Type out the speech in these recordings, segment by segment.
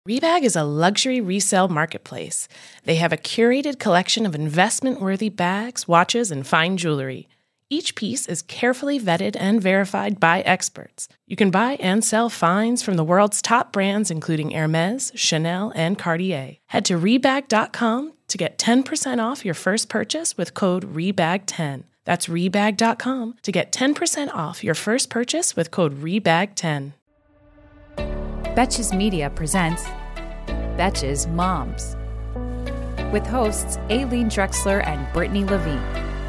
Rebag is a luxury resale marketplace. They have a curated collection of investment-worthy bags, watches, and fine jewelry. Each piece is carefully vetted and verified by experts. You can buy and sell finds from the world's top brands, including Hermes, Chanel, and Cartier. Head to Rebag.com to get 10% off your first purchase with code REBAG10. That's Rebag.com to get 10% off your first purchase with code REBAG10. Betches Media presents Betches Moms with hosts Aileen Drexler and Brittany Levine.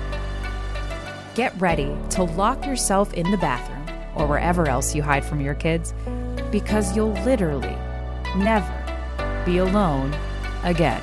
Get ready to lock yourself in the bathroom or wherever else you hide from your kids, because you'll literally never be alone again.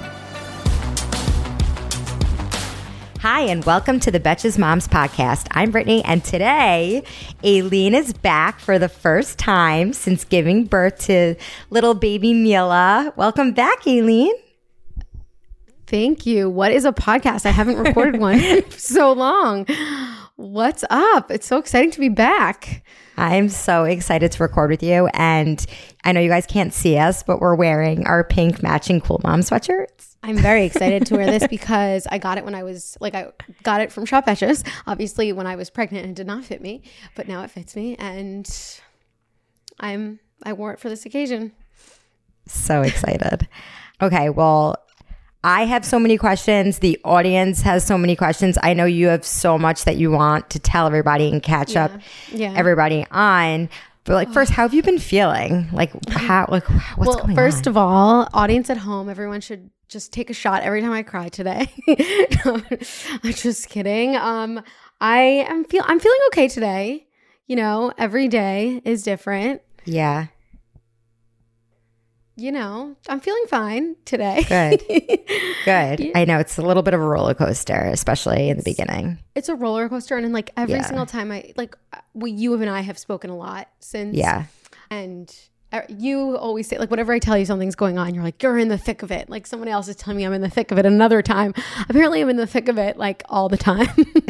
Hi, and welcome to the Betches Moms podcast. I'm Brittany, and today, Aileen is back for the first time since giving birth to little baby Mila. Welcome back, Aileen. Thank you. What is a podcast? I haven't recorded one in so long. What's up? It's so exciting to be back. I'm so excited to record with you, and I know you guys can't see us, but we're wearing our pink matching Cool Mom sweatshirts. I'm very excited to wear this because I got it when I was I got it from Shop Betches. Obviously, when I was pregnant, it did not fit me, but now it fits me, and I wore it for this occasion. So excited. Okay, well, I have so many questions. The audience has so many questions. I know you have so much that you want to tell everybody and catch up everybody on. But first, how have you been feeling? What's going on? First of all, audience at home, everyone should just take a shot every time I cry today. No, I'm just kidding. I'm feeling okay today. You know, every day is different. Yeah. You know, I'm feeling fine today. Good. Yeah. I know it's a little bit of a roller coaster, especially in the beginning. It's a roller coaster. And every single time you and I have spoken a lot since. Yeah. And you always say, whenever I tell you something's going on, you're like, you're in the thick of it. Like someone else is telling me I'm in the thick of it another time. Apparently I'm in the thick of it all the time.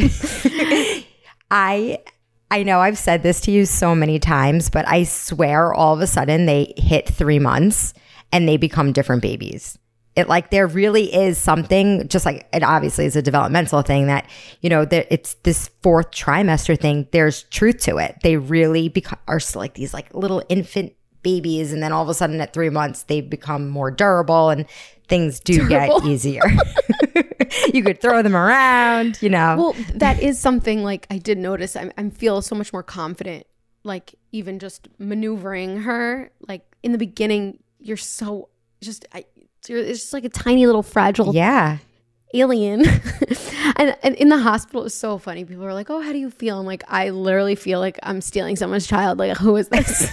I know I've said this to you so many times, but I swear all of a sudden they hit 3 months and they become different babies. There really is something, just like it obviously is a developmental thing that, it's this 4th trimester thing. There's truth to it. They really are still these little infant babies. And then all of a sudden at 3 months, they become more durable and things do get easier. You could throw them around, Well, that is something I did notice. I feel so much more confident, even just maneuvering her. In the beginning, you're so it's just a tiny little fragile alien. and in the hospital, it was so funny. People were like, oh, how do you feel? I'm like, I literally feel like I'm stealing someone's child. Who is this?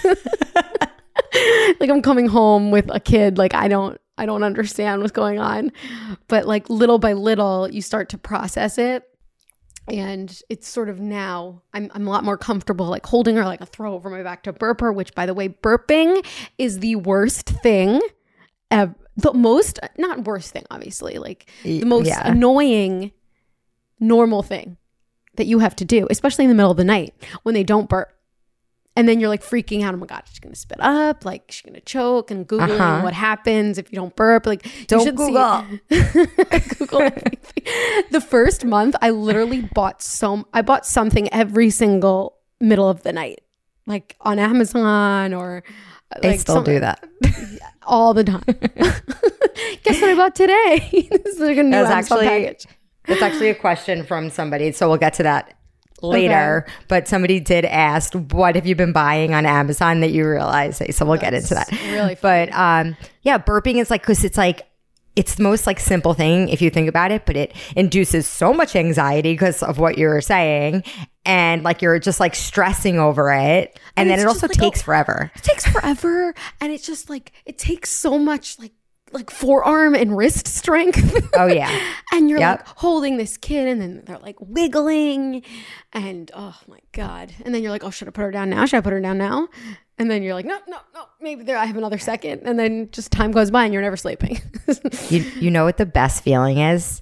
I'm coming home with a kid. I don't understand what's going on. But little by little, you start to process it. And it's sort of now I'm a lot more comfortable holding her a throw over my back to burp her, which, by the way, burping is the worst thing ever. Not worst thing, obviously, the most annoying normal thing that you have to do, especially in the middle of the night when they don't burp. And then you're freaking out. Oh my God, she's going to spit up. She's going to choke, and Googling what happens if you don't burp. Don't Google. Google everything. The first month, I literally bought something every single middle of the night, on Amazon or they still do that all the time. Guess what I bought today? This is a new Amazon package. That's actually a question from somebody, so we'll get to that later. Okay. But somebody did ask, what have you been buying on Amazon that you realize? So we'll get into that. Really funny. But burping is because it's the most simple thing if you think about it, but it induces so much anxiety because of what you're saying. And you're just stressing over it. And then it also takes forever. It takes forever. And it's just it takes so much forearm and wrist strength. Oh yeah. And you're holding this kid, and then they're wiggling, and oh my God. And then you're oh, should I put her down now? Should I put her down now? And then you're no, maybe I have another second. And then just time goes by and you're never sleeping. You know what the best feeling is?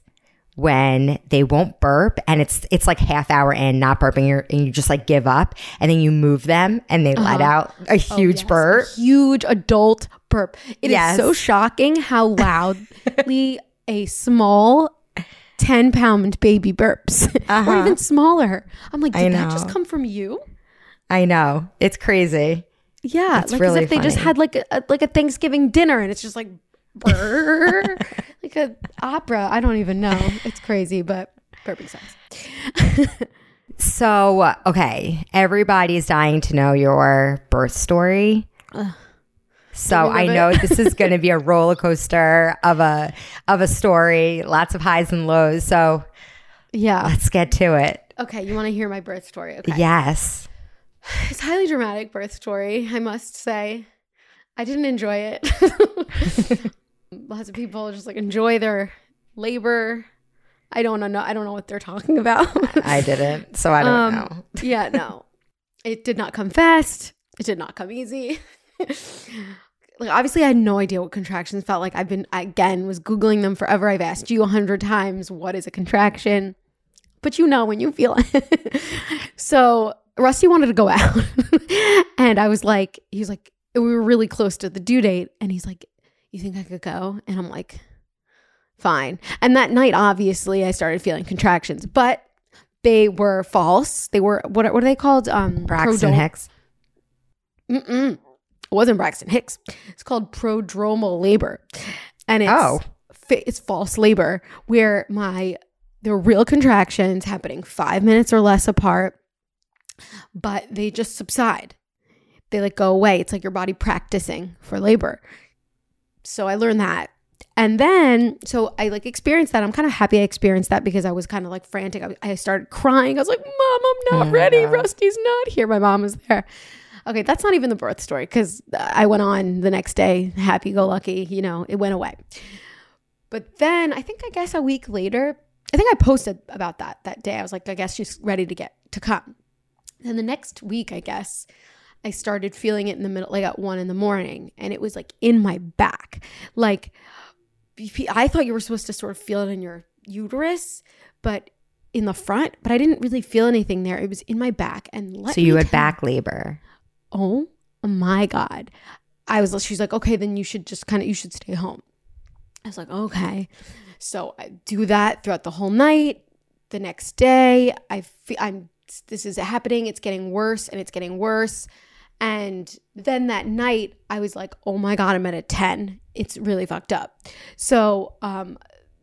when they won't burp and it's like half hour in not burping and you just like give up and then you move them and they let out a huge burp. A huge adult burp. It Yes. is so shocking how loudly a small 10-pound baby burps or even smaller. I'm like, did that just come from you? I know. It's crazy. Yeah, It's like really as if they just funny. had like a Thanksgiving dinner and it's just like brr, like a opera. I don't even know. It's crazy, but burping sucks. So, okay, everybody's dying to know your birth story. So I know this is going to be a roller coaster of a story, lots of highs and lows. So Yeah. let's get to it. Okay, you want to hear my birth story? Okay. Yes. It's a highly dramatic birth story, I must say. I didn't enjoy it. Lots of people just like enjoy their labor. I don't know what they're talking about. I didn't, so I don't know. Yeah, no. It did not come fast. It did not come easy. Like obviously I had no idea what contractions felt like. I was Googling them forever. I've asked you 100 times, what is a contraction? But you know when you feel it. So Rusty wanted to go out. And he was like, we were really close to the due date. And he's like, you think I could go? And I'm like, fine. And that night, obviously, I started feeling contractions, but they were false. They were, what are they called? Braxton Hicks. It wasn't Braxton Hicks. It's called prodromal labor. And it's false labor where there were real contractions happening 5 minutes or less apart, but they just subside. They like go away. It's like your body practicing for labor. So I learned that. And then, so I like experienced that. I'm kind of happy I experienced that because I was kind of like frantic. I started crying. I was like, Mom, I'm not ready. Rusty's not here. My mom was there. Okay, that's not even the birth story because I went on the next day, happy-go-lucky, it went away. But then I guess a week later, I think I posted about that day. I was like, I guess she's ready to come. Then the next week, I guess, I started feeling it in the middle, like at 1 a.m, and it was like in my back. Like I thought you were supposed to sort of feel it in your uterus, but in the front, but I didn't really feel anything there. It was in my back. And So you had back labor. Oh my God. She's like, okay, then you should stay home. I was like, okay. So I do that throughout the whole night. The next day, this is happening. It's getting worse and it's getting worse. And then that night I was like, oh my God, I'm at a 10. It's really fucked up. So, I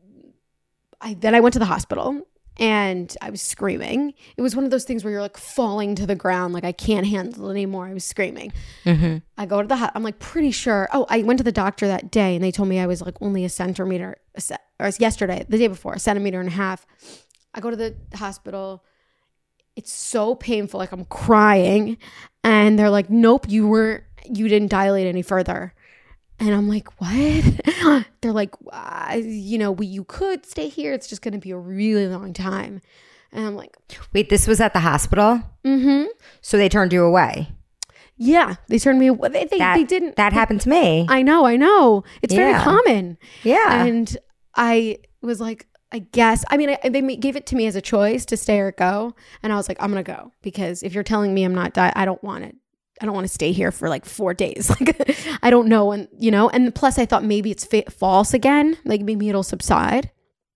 went to the hospital and I was screaming. It was one of those things where you're like falling to the ground. Like I can't handle it anymore. I was screaming. Mm-hmm. I go to I'm like pretty sure. Oh, I went to the doctor that day and they told me I was like only a centimeter, or yesterday, the day before, 1.5 centimeters. I go to the hospital. It's so painful. Like I'm crying and they're like, nope, you didn't dilate any further. And I'm like, what? They're like, you could stay here. It's just going to be a really long time. And I'm like, wait, this was at the hospital? Mm-hmm. So they turned you away? Yeah, they turned me away. They didn't. That happened to me. I know. It's very common. Yeah. And I was like, I guess, they gave it to me as a choice to stay or go. And I was like, I'm going to go because if you're telling me I'm not I don't want it. I don't want to stay here for like 4 days. Like, I don't know when, and plus I thought maybe it's false again. Like maybe it'll subside.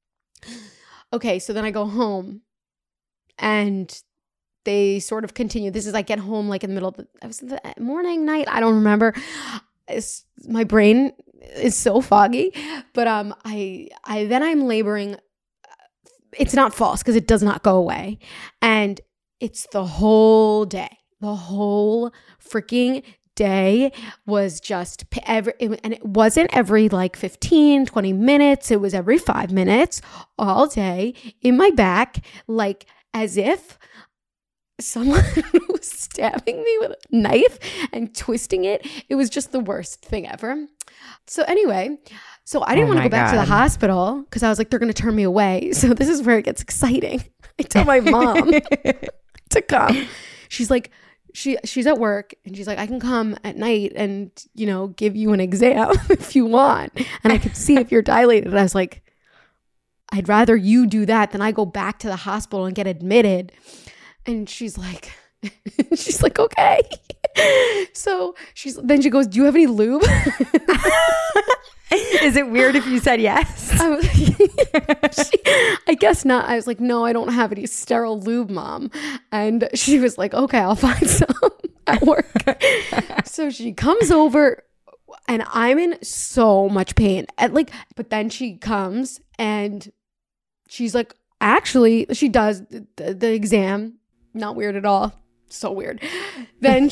Okay. So then I go home and they sort of continue. This is I get home like in the middle of the morning, night. I don't remember. My brain is so foggy, but then I'm laboring. It's not false because it does not go away. And it's the whole day. The whole freaking day was just and it wasn't every like 15, 20 minutes. It was every 5 minutes all day in my back, like as if someone was stabbing me with a knife and twisting it. It was just the worst thing ever. So anyway, I didn't want to go back to the hospital because I was like, they're going to turn me away. So this is where it gets exciting. I tell my mom to come. She's like, she's at work and she's like, I can come at night and, give you an exam if you want. And I could see if you're dilated. And I was like, I'd rather you do that than I go back to the hospital and get admitted. And she's like, okay. So she goes, do you have any lube? Is it weird if you said yes? I was I guess not. I was like, no, I don't have any sterile lube, Mom. And she was like, okay, I'll find some at work. So she comes over and I'm in so much pain. But then she comes and she's like, actually, she does the exam. Not weird at all. So weird. Then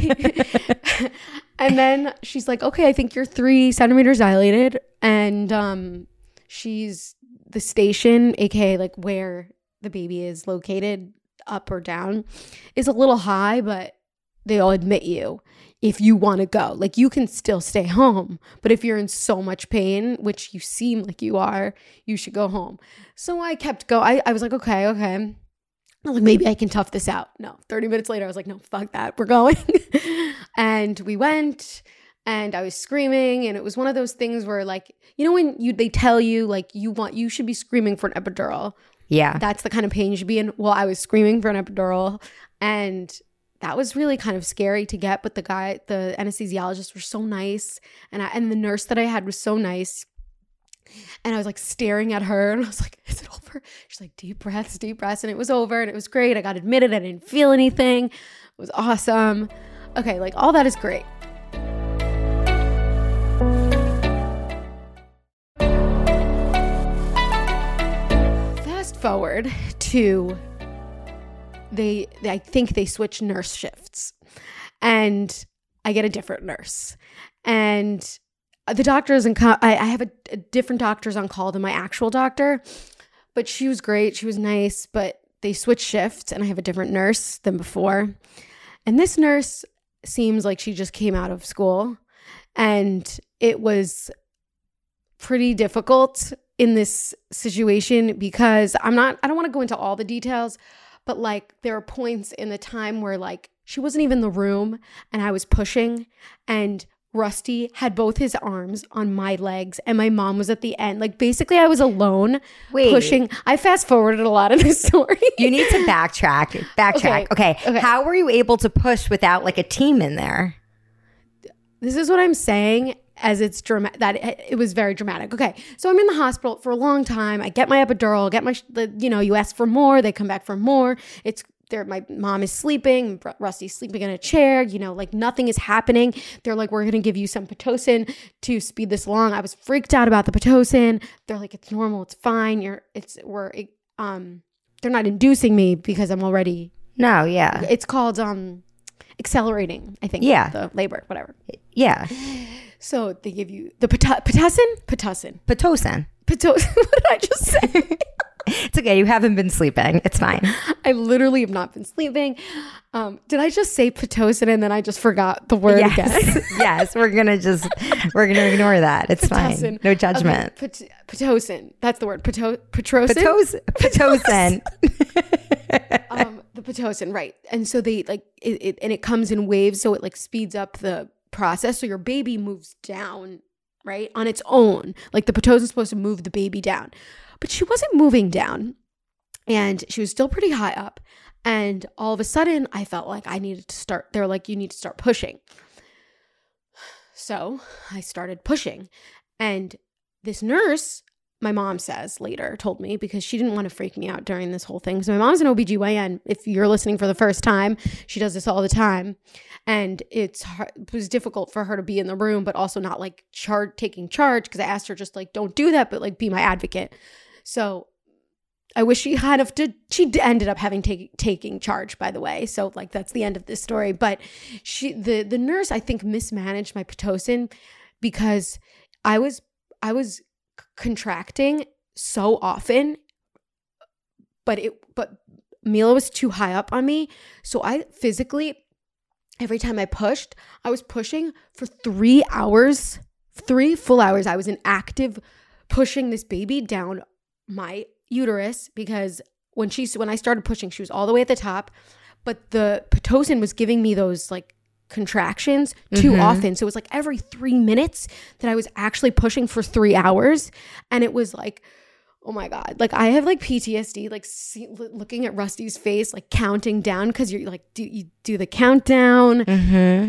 and then she's like, okay, I think you're 3 centimeters dilated. And she's the station, aka like where the baby is located, up or down, is a little high, but they'll admit you if you want to go. Like, you can still stay home, but if you're in so much pain, which you seem like you are, you should go home. So I kept going. I was like, okay. I'm like, maybe I can tough this out. No, 30 minutes later, I was like, no, fuck that. We're going. And we went and I was screaming. And it was one of those things where, like, you know, when they tell you like you should be screaming for an epidural. Yeah. That's the kind of pain you should be in. Well, I was screaming for an epidural, and that was really kind of scary to get. But the anesthesiologists were so nice. And the nurse that I had was so nice. And I was like staring at her and I was like, is it over? She's like, deep breaths. And it was over and it was great. I got admitted. I didn't feel anything. It was awesome. Okay, like all that is great. Fast forward to I think they switch nurse shifts and I get a different nurse. And the doctors I have a different doctor's on call than my actual doctor, but she was great. She was nice, but they switched shifts and I have a different nurse than before. And this nurse seems like she just came out of school, and it was pretty difficult in this situation because I don't want to go into all the details, but like there are points in the time where like she wasn't even in the room and I was pushing, and Rusty had both his arms on my legs and my mom was at the end. Like basically I was alone pushing. I fast forwarded a lot of this story. You need to backtrack. Okay. How were you able to push without like a team in there? This is what I'm saying as it's dramatic. That it was very dramatic. Okay. So I'm in the hospital for a long time. I get my epidural, you ask for more. They come back for more. It's there. My mom is sleeping. Rusty's sleeping in a chair. Like nothing is happening. They're like, we're going to give you some Pitocin to speed this along. I was freaked out about the Pitocin. They're like, it's normal. It's fine. They're not inducing me because I'm already. No. Yeah. It's called, accelerating, I think. Yeah. The labor, whatever. Yeah. So they give you the Pitocin. Pitocin. What did I just say? It's okay. You haven't been sleeping. It's fine. I literally have not been sleeping. Did I just say Pitocin and then I just forgot the word again? Yes. We're going to ignore that. It's Pitocin. Fine. No judgment. Okay. Pitocin. That's the word. Pitocin. Pitocin. The Pitocin. Right. And so they like it and it comes in waves. So it like speeds up the process. So your baby moves down, right? On its own. Like the Pitocin is supposed to move the baby down. But she wasn't moving down and she was still pretty high up. And all of a sudden I felt like I needed to start. They're like, you need to start pushing. So I started pushing. And this nurse, my mom says later, told me, because she didn't want to freak me out during this whole thing. So my mom's an OBGYN. If you're listening for the first time, she does this all the time. And it was difficult for her to be in the room, but also not like taking charge, because I asked her just like, don't do that, but like be my advocate. So I wish she ended up having taking charge, by the way. So like that's the end of this story. But the nurse, I think, mismanaged my Pitocin because I was contracting so often, but Mila was too high up on me. So I physically, every time I pushed, I was pushing for 3 hours, 3 full hours. I was in active pushing this baby down my uterus, because when I started pushing, she was all the way at the top, but the Pitocin was giving me those like contractions too often. So it was like every 3 minutes that I was actually pushing for 3 hours. And it was like, Oh my God. Like I have like PTSD, like looking at Rusty's face, like counting down. Cause you're like, you do the countdown. Mm-hmm.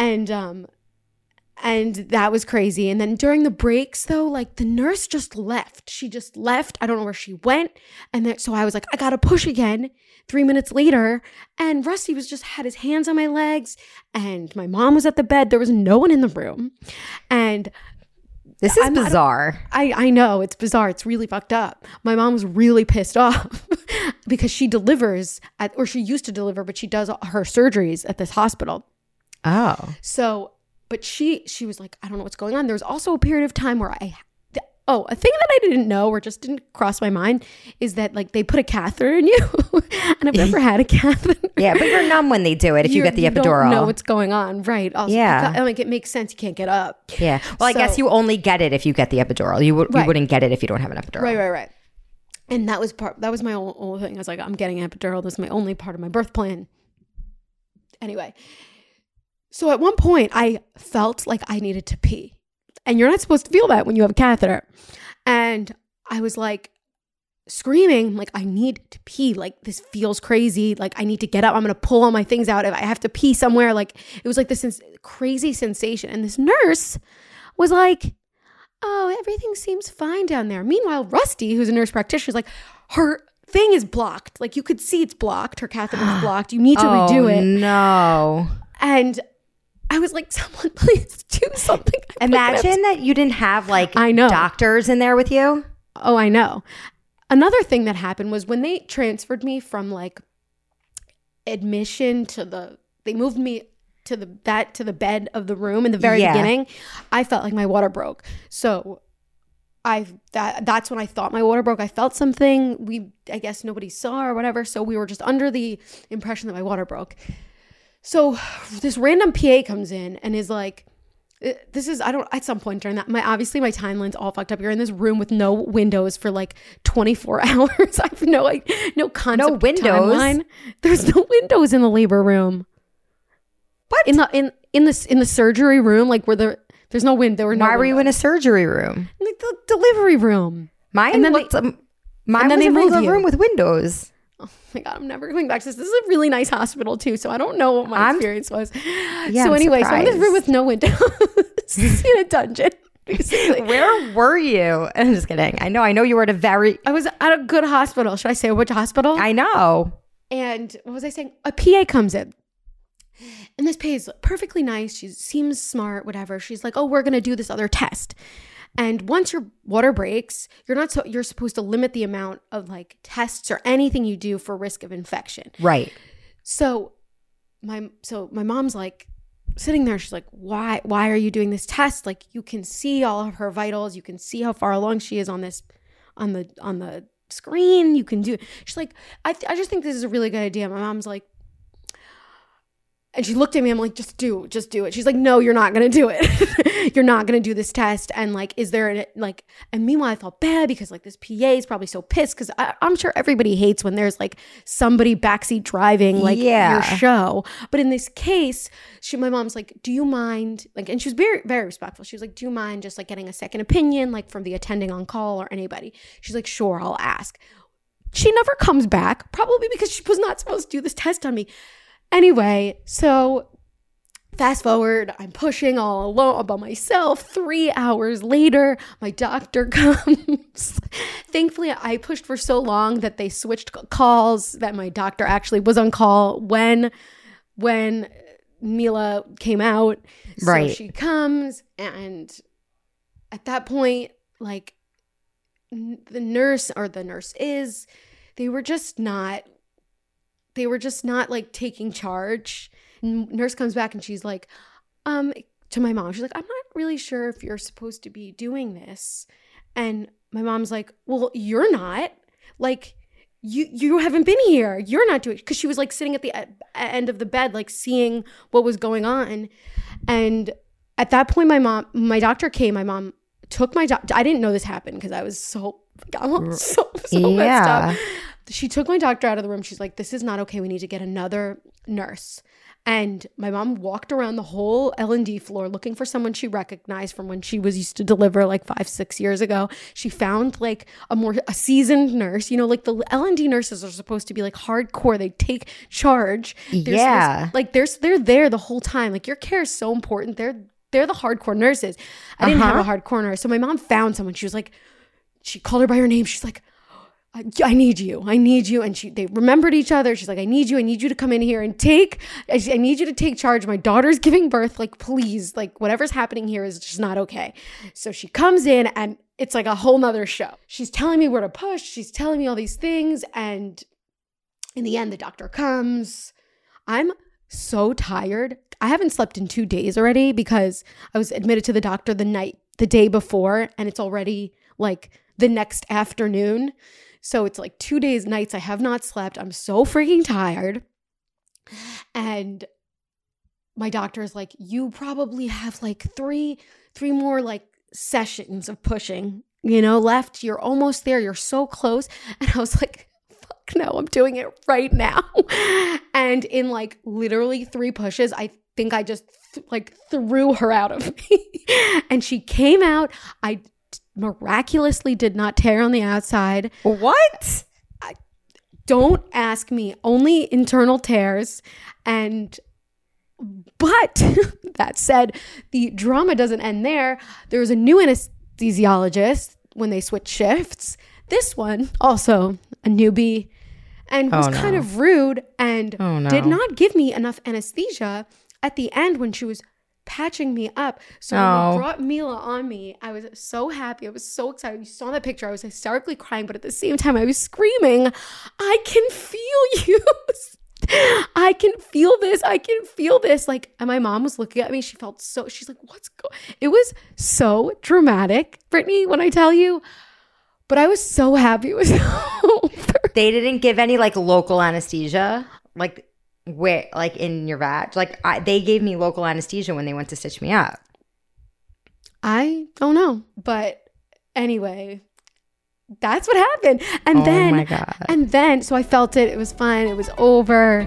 And that was crazy. And then during the breaks though, like the nurse just left. She just left. I don't know where she went. And then, so I was like, I got to push again. 3 minutes later, and Rusty was just had his hands on my legs, and my mom was at the bed. There was no one in the room. And this is bizarre. I know, it's bizarre. It's really fucked up. My mom was really pissed off because she delivers or she used to deliver, but she does her surgeries at this hospital. Oh. So, but she was like, I don't know what's going on. There was also a period of time where a thing that I didn't know or just didn't cross my mind is that like they put a catheter in you and I've never had a catheter. Yeah, but you're numb when they do it if you get the epidural. You don't know what's going on. Right. Also, yeah. Like it makes sense. You can't get up. Yeah. Well, I guess you only get it if you get the epidural. You wouldn't get it if you don't have an epidural. Right. And that was my only thing. I was like, I'm getting an epidural. This is my only part of my birth plan. Anyway. So at one point I felt like I needed to pee. And you're not supposed to feel that when you have a catheter. And I was like screaming, like, I need to pee. Like, this feels crazy. Like, I need to get up. I'm going to pull all my things out. If I have to pee somewhere. Like, it was like this crazy sensation. And this nurse was like, oh, everything seems fine down there. Meanwhile, Rusty, who's a nurse practitioner, is like, her thing is blocked. Like, you could see it's blocked. Her catheter is blocked. You need to redo it. No. And I was like, someone please do something. Imagine that you didn't have like I know. doctors in there with you. Oh, I know. Another thing that happened was when they transferred me from like admission they moved me to the bed of the room in the very beginning. I felt like my water broke. So that's when I thought my water broke. I felt something I guess nobody saw or whatever. So we were just under the impression that my water broke. So this random PA comes in and is like, at some point during that, obviously my timeline's all fucked up. You're in this room with no windows for like 24 hours. I have no concept. No windows. Timeline. There's no windows in the labor room. What? In the surgery room, like there's no window. Why were you in a surgery room? In the delivery room. Mine was a regular room with windows. Oh my God, I'm never going back to this. This is a really nice hospital too, so I don't know what my experience was. Yeah, so anyway, so I'm in this room with no windows in a dungeon. Basically. Where were you? I'm just kidding. I know you were I was at a good hospital. Should I say which hospital? I know. And what was I saying? A PA comes in. And this PA is perfectly nice. She seems smart, whatever. She's like, oh, we're going to do this other test. And once your water breaks, you're supposed to limit the amount of like tests or anything you do for risk of infection. Right. So my mom's like sitting there. She's like, why are you doing this test? Like you can see all of her vitals. You can see how far along she is on the screen. You can do it. She's like, I just think this is a really good idea. My mom's like, and she looked at me. I'm like, just do it. She's like, no, you're not going to do it. You're not going to do this test. And like, and meanwhile, I felt bad because like this PA is probably so pissed because I'm sure everybody hates when there's like somebody backseat driving like your show. But in this case, my mom's like, do you mind? Like, and she was very, very respectful. She was like, do you mind just like getting a second opinion, like from the attending on call or anybody? She's like, sure, I'll ask. She never comes back, probably because she was not supposed to do this test on me. Anyway, so fast forward, I'm pushing all alone by myself. 3 hours later, my doctor comes. Thankfully, I pushed for so long that they switched calls, that my doctor actually was on call when Mila came out. Right. So she comes, and at that point, like the nurses, they were just not like taking charge. And nurse comes back and she's like, to my mom, she's like, I'm not really sure if you're supposed to be doing this. And my mom's like, well, you're not. Like, you haven't been here. You're not doing it. Because she was like sitting at the end of the bed, like seeing what was going on. And at that point, my doctor came. My mom took my doctor. I didn't know this happened because I was so messed up. she took my doctor out of the room. She's like, this is not okay. We need to get another nurse. And my mom walked around the whole L&D floor looking for someone she recognized from when she was used to deliver like 5-6 years ago. She found like a seasoned nurse. You know, like the L&D nurses are supposed to be like hardcore. They take charge. They're there the whole time. Like your care is so important. They're the hardcore nurses. I didn't have a hardcore nurse. So my mom found someone. She was like, she called her by her name. She's like, I need you. And they remembered each other. She's like, I need you to come in here and I need you to take charge. My daughter's giving birth. Like, please, like whatever's happening here is just not okay. So she comes in and it's like a whole nother show. She's telling me where to push. She's telling me all these things. And in the end, the doctor comes. I'm so tired. I haven't slept in 2 days already because I was admitted to the doctor the day before, and it's already like the next afternoon. So it's like 2 days, nights I have not slept. I'm so freaking tired. And my doctor is like, you probably have like three more like sessions of pushing, left. You're almost there. You're so close. And I was like, fuck no, I'm doing it right now. And in like literally 3 pushes, I think I just threw her out of me. And she came out. I miraculously did not tear on the outside. What? Don't ask me. Only internal tears. But that said, the drama doesn't end there. There was a new anesthesiologist when they switched shifts. This one, also a newbie, and was kind of rude and did not give me enough anesthesia at the end when she was patching me up. So when they brought Mila on me, I was so happy. I was so excited. You saw that picture. I was hysterically crying, but at the same time, I was screaming, I can feel you. I can feel this. I can feel this. Like, and my mom was looking at me. She's like, it was so dramatic, Brittany, when I tell you. But I was so happy it was over. They didn't give any like local anesthesia, like where, like in your vag. Like they gave me local anesthesia when they went to stitch me up. I don't know, but anyway, that's what happened. And then, my God. And then, so I felt it. It was fine. It was over.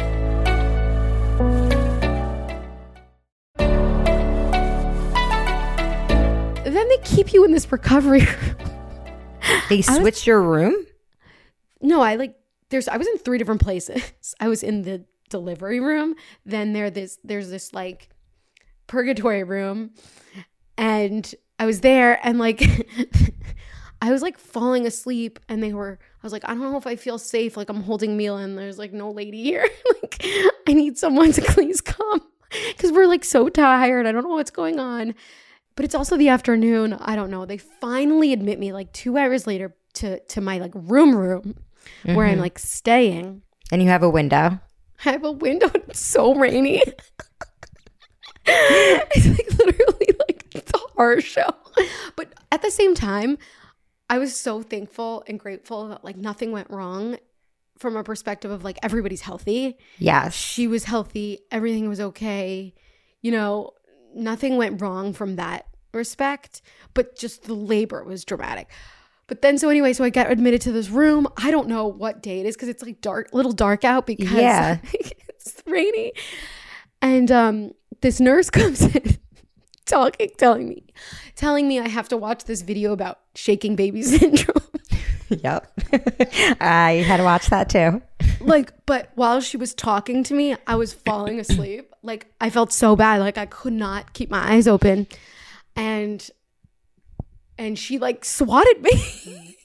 And then they keep you in this recovery room. They switched your room? No, I was in 3 different places. I was in the delivery room. Then there's this like purgatory room. And I was there and like I was like falling asleep and I was like, I don't know if I feel safe. Like I'm holding Mila and there's like no lady here. Like I need someone to please come because we're like so tired. I don't know what's going on. But it's also the afternoon. I don't know. They finally admit me like 2 hours later to my like room where I'm like staying. And you have a window. I have a window. It's so rainy. It's like literally like it's a horror show. But at the same time, I was so thankful and grateful that like nothing went wrong from a perspective of like everybody's healthy. Yes. She was healthy. Everything was okay. Nothing went wrong from that respect, but just the labor was dramatic. But then, so I got admitted to this room. I don't know what day it is because it's like little dark out because it's rainy. And this nurse comes in telling me I have to watch this video about shaking baby syndrome. Yep. I had to watch that too. But while she was talking to me, I was falling asleep. Like I felt so bad. Like I could not keep my eyes open. And she like swatted me.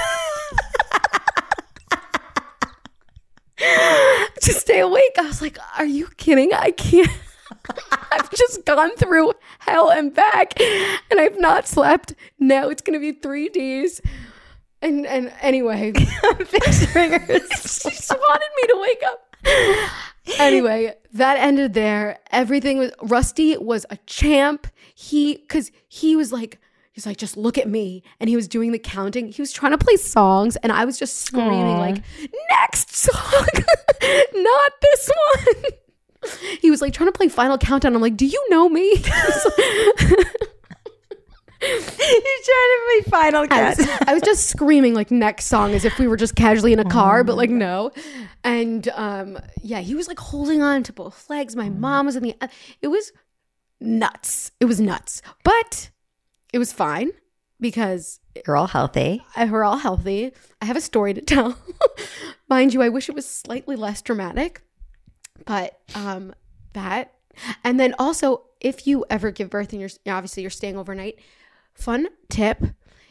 To stay awake. I was like, are you kidding? I can't. I've just gone through hell and back and I've not slept. Now it's going to be 3 days. And anyway, I'm picturing her. She just wanted me to wake up. Anyway, that ended there. Rusty was a champ. Because he was like, just look at me. And he was doing the counting. He was trying to play songs. And I was just screaming like, next song, not this one. He was like trying to play Final Countdown. I'm like, do you know me? You're trying to be Final Cut. I was just screaming like next song as if we were just casually in a car, but like no. And yeah, he was like holding on to both legs. My mom was in the. It was nuts. It was nuts, but it was fine because You're all healthy. we're all healthy. I have a story to tell. Mind you, I wish it was slightly less dramatic, but that. And then also, if you ever give birth and obviously you're staying overnight, fun tip,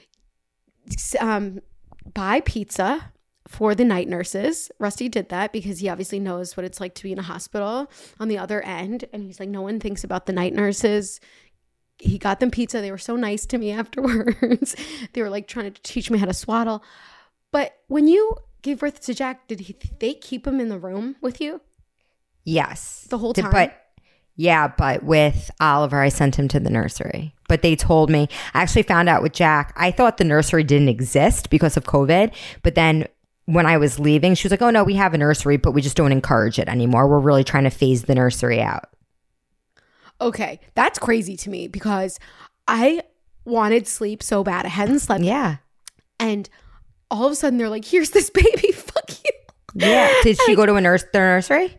buy pizza for the night nurses. Rusty did that because he obviously knows what it's like to be in a hospital on the other end. And he's like, no one thinks about the night nurses. He got them pizza. They were so nice to me afterwards. They were like trying to teach me how to swaddle. But when you gave birth to Jack, did they keep him in the room with you? Yes. The whole time? But with Oliver, I sent him to the nursery. But they told me, I actually found out with Jack, I thought the nursery didn't exist because of COVID. But then when I was leaving, she was like, oh no, we have a nursery, but we just don't encourage it anymore. We're really trying to phase the nursery out. Okay, that's crazy to me because I wanted sleep so bad. I hadn't slept. Yeah. And all of a sudden they're like, here's this baby, fuck you. Yeah. Did she go to the nursery?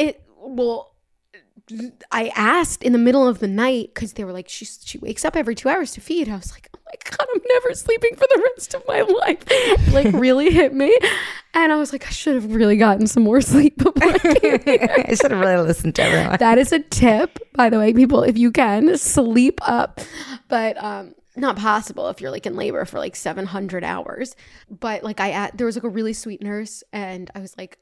I asked in the middle of the night because they were like, she wakes up every 2 hours to feed. I was like, oh my God, I'm never sleeping for the rest of my life. Like really hit me. And I was like, I should have really gotten some more sleep before I came here. I should have really listened to everyone. That is a tip, by the way, people, if you can, sleep up. But not possible if you're like in labor for like 700 hours. But like there was like a really sweet nurse and I was like,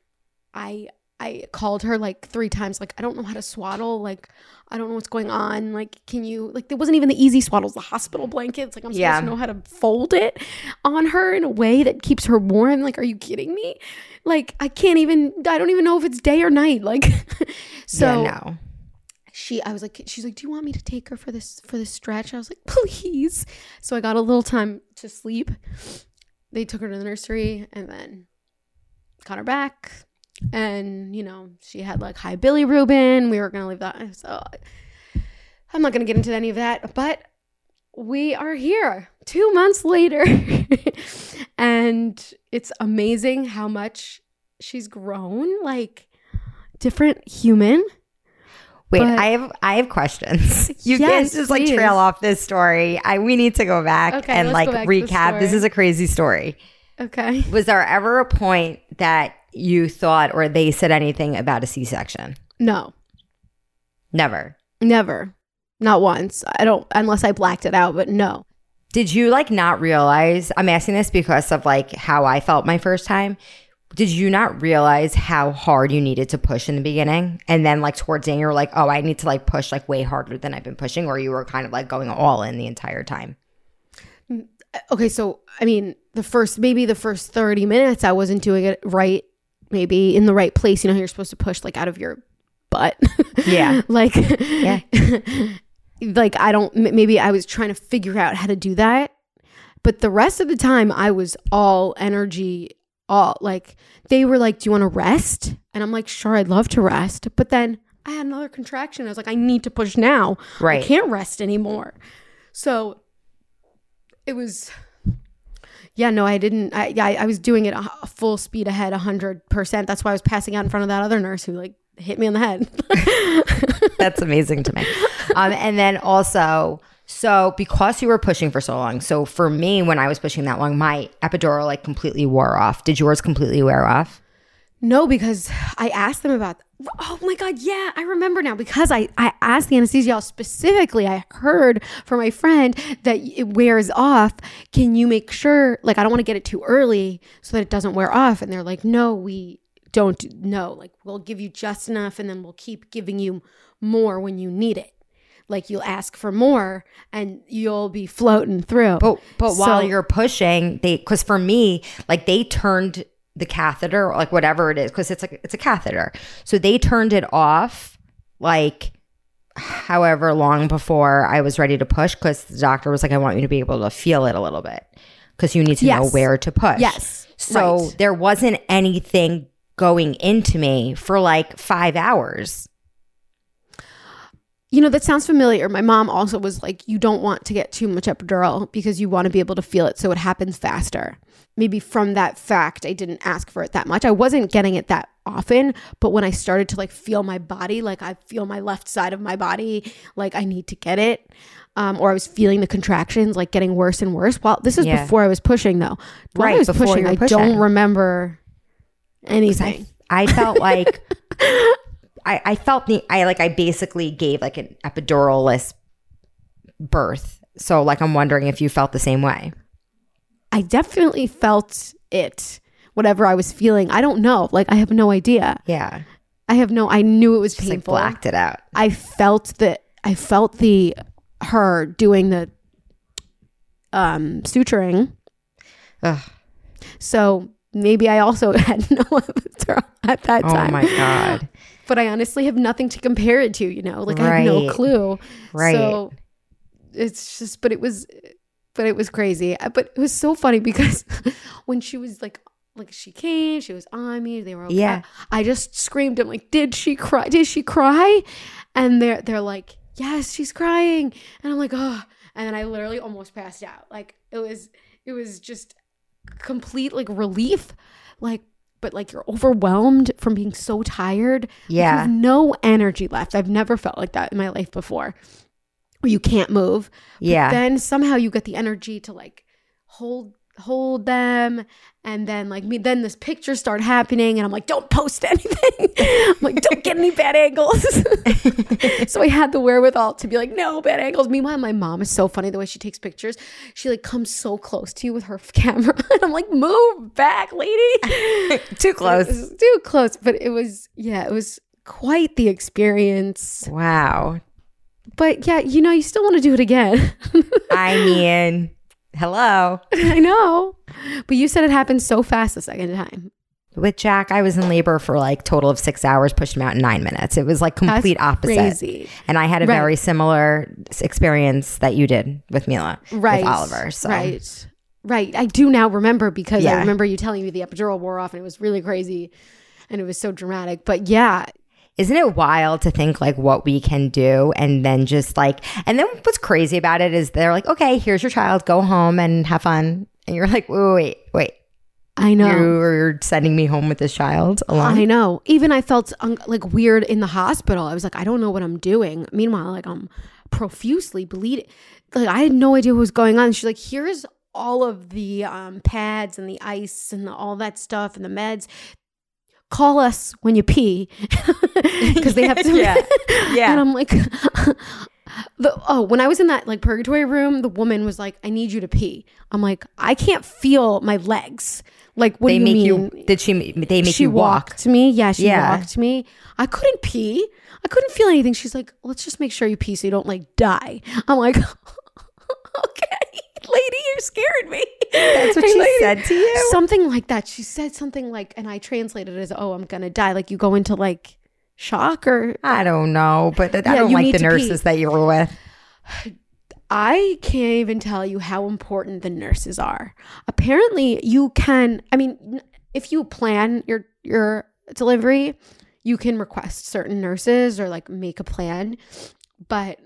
I called her like 3 times, like, I don't know how to swaddle. Like, I don't know what's going on. Like, can you, like, there wasn't even the easy swaddles, the hospital blankets. Like, I'm supposed to know how to fold it on her in a way that keeps her warm. Like, are you kidding me? Like, I don't even know if it's day or night. Like, so yeah, no. she's like, do you want me to take her for this stretch? I was like, please. So I got a little time to sleep. They took her to the nursery and then got her back. And, you know, she had like high bilirubin. We were going to leave that. So I'm not going to get into any of that. But we are here 2 months later. And it's amazing how much she's grown. Like, different human. Wait, I have questions. You can't just like trail off this story. We need to go back and like recap. This is a crazy story. Okay. Was there ever a point that you thought or they said anything about a C-section? No. Never. Not once. I don't, unless I blacked it out, but no. Did you like not realize, I'm asking this because of like how I felt my first time. Did you not realize how hard you needed to push in the beginning? And then like towards the end, you were like, oh, I need to like push like way harder than I've been pushing, or you were kind of like going all in the entire time? Okay, so I mean, the first 30 minutes, I wasn't doing it right, maybe in the right place. You know how you're supposed to push like out of your butt? Yeah. Like, yeah. Like maybe I was trying to figure out how to do that. But the rest of the time, I was all energy, like, they were like, do you want to rest? And I'm like, sure, I'd love to rest. But then I had another contraction. I was like, I need to push now. Right. I can't rest anymore. So it was, yeah, no, I didn't. I was doing it full speed ahead, 100%. That's why I was passing out in front of that other nurse who like hit me on the head. That's amazing to me. And then also, so because you were pushing for so long, so for me, when I was pushing that long, my epidural like completely wore off. Did yours completely wear off? No, because I asked them about, oh my God, yeah, I remember now. Because I asked the anesthesiologist specifically, I heard from my friend that it wears off. Can you make sure, like, I don't want to get it too early so that it doesn't wear off. And they're like, no, we don't know. Like, we'll give you just enough and then we'll keep giving you more when you need it. Like, you'll ask for more and you'll be floating through. But while you're pushing, because for me, like, they turned the catheter, like whatever it is, because it's a catheter. So they turned it off like however long before I was ready to push, because the doctor was like, I want you to be able to feel it a little bit because you need to know where to push. Yes. So there wasn't anything going into me for like 5 hours. you know, that sounds familiar. My mom also was like, you don't want to get too much epidural because you want to be able to feel it so it happens faster. Maybe from that fact, I didn't ask for it that much. I wasn't getting it that often, but when I started to like feel my body, like I feel my left side of my body, like I need to get it. Or I was feeling the contractions like getting worse and worse. Well, this is before I was pushing though. While I was pushing, I don't remember anything. I felt like I basically gave like an epiduralless birth. So like I'm wondering if you felt the same way. I definitely felt it. Whatever I was feeling, I don't know. Like I have no idea. Yeah. I knew it was just painful. Like blacked it out. I felt her doing the suturing. Ugh. So maybe I also had no epidural at that time. Oh my God. But I honestly have nothing to compare it to, you know, like I have no clue. Right. So it's just, but it was crazy. But it was so funny because when she was like she came, she was on me, they were okay. Yeah. I just screamed. I'm like, did she cry? Did she cry? And they're like, yes, she's crying. And I'm like, oh, and then I literally almost passed out. Like it was just complete like relief. Like, but like you're overwhelmed from being so tired. Yeah. You have no energy left. I've never felt like that in my life before. Where you can't move. Yeah. But then somehow you get the energy to like hold them, and then then this pictures start happening and I'm like, don't post anything. I'm like, don't get any bad angles. So I had the wherewithal to be like, no bad angles. Meanwhile, my mom is so funny the way she takes pictures. She like comes so close to you with her camera and I'm like, move back, lady. Too close. Too close. But it was quite the experience. Wow. But yeah, you know, you still want to do it again. I mean, hello. I know. But you said it happened so fast the second time. With Jack, I was in labor for like total of 6 hours, pushed him out in 9 minutes. It was like complete opposite. Crazy. And I had a very similar experience that you did with Mila, with Oliver. So. Right. I do now remember because I remember you telling me the epidural wore off and it was really crazy and it was so dramatic. But yeah. Isn't it wild to think like what we can do and then just like, and then what's crazy about it is they're like, okay, here's your child, go home and have fun. And you're like, wait. I know. You're sending me home with this child alone? I know. Even I felt like weird in the hospital. I was like, I don't know what I'm doing. Meanwhile, like I'm profusely bleeding. Like I had no idea what was going on. She's like, here's all of the pads and the ice and all that stuff and the meds. Call us when you pee because they have to. Yeah. And I'm like, when I was in that like purgatory room, the woman was like, I need you to pee. I'm like, I can't feel my legs. Like, what do you mean? They make you walk? Walked me. Yeah, she walked me. I couldn't pee. I couldn't feel anything. She's like, let's just make sure you pee so you don't like die. I'm like, okay. Lady, you scared me. That's what she said to you? Something like that. She said something like, and I translated it as, oh, I'm going to die. Like you go into like shock or. I don't know, but I don't like the nurses that you were with. I can't even tell you how important the nurses are. Apparently you can, I mean, if you plan your delivery, you can request certain nurses or like make a plan. But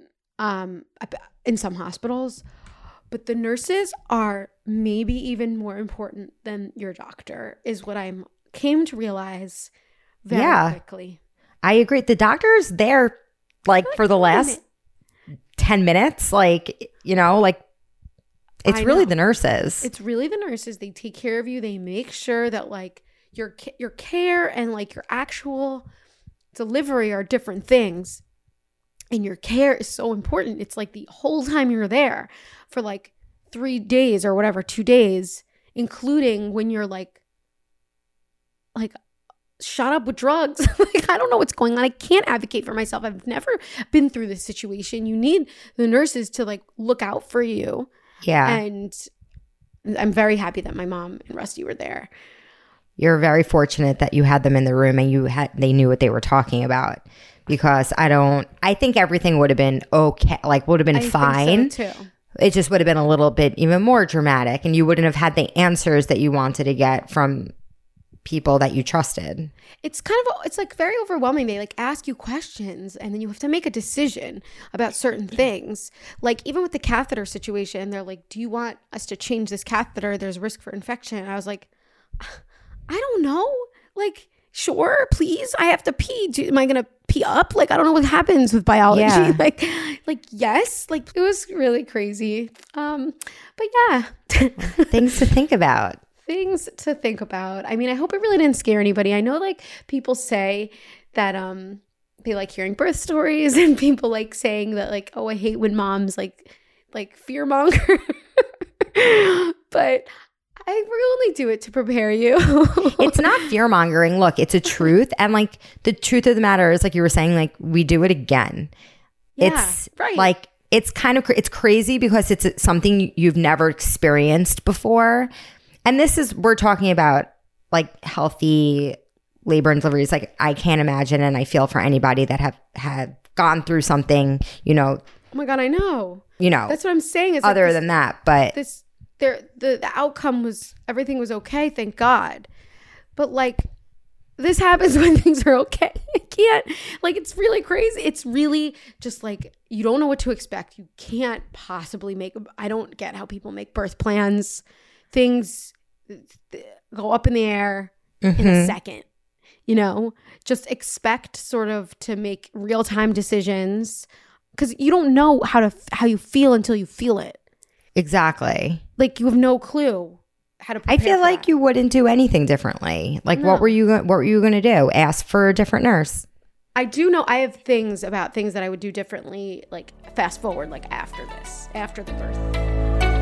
in some hospitals, but the nurses are maybe even more important than your doctor is what I came to realize very quickly. I agree. The doctor's there like for the last 10 minutes. Like, you know, like it's really the nurses. It's really the nurses. They take care of you. They make sure that like your care and like your actual delivery are different things. And your care is so important. It's like the whole time you're there for like 3 days or whatever, 2 days, including when you're like shot up with drugs. Like, I don't know what's going on. I can't advocate for myself. I've never been through this situation. You need the nurses to like look out for you. Yeah. And I'm very happy that my mom and Rusty were there. You're very fortunate that you had them in the room and they knew what they were talking about. Because I think everything would have been okay, like would have been fine. Think so too. It just would have been a little bit even more dramatic and you wouldn't have had the answers that you wanted to get from people that you trusted. It's like very overwhelming. They like ask you questions and then you have to make a decision about certain things. Like even with the catheter situation, they're like, do you want us to change this catheter? There's risk for infection. And I was like, I don't know. Like, sure, please. I have to pee. Am I going to pee up? Like, I don't know what happens with biology. Yeah. Like, yes. Like, it was really crazy. But yeah. Things to think about. Things to think about. I mean, I hope it really didn't scare anybody. I know like people say that they like hearing birth stories, and people like saying that like, oh, I hate when moms like fear monger. But I really do it to prepare you. It's not fear mongering. Look, it's a truth. And like the truth of the matter is, like you were saying, like we do it again. Yeah, it's right. Like it's kind of it's crazy because it's something you've never experienced before. And we're talking about like healthy labor and deliveries. Like I can't imagine, and I feel for anybody that have gone through something, Oh my God, I know. That's what I'm saying. Is other than that, but the outcome was, everything was okay, thank God. But like this happens when things are okay. I can't, like, it's really crazy. It's really just like, you don't know what to expect. You can't possibly I don't get how people make birth plans. Things go up in the air in a second, just expect sort of to make real-time decisions, because you don't know how you feel until you feel it. Exactly. Like you have no clue how to prepare. I feel for like that. you wouldn't do anything differently. Like No. what were you going to do? Ask for a different nurse? I do know I have things that I would do differently, like fast forward, like after the birth.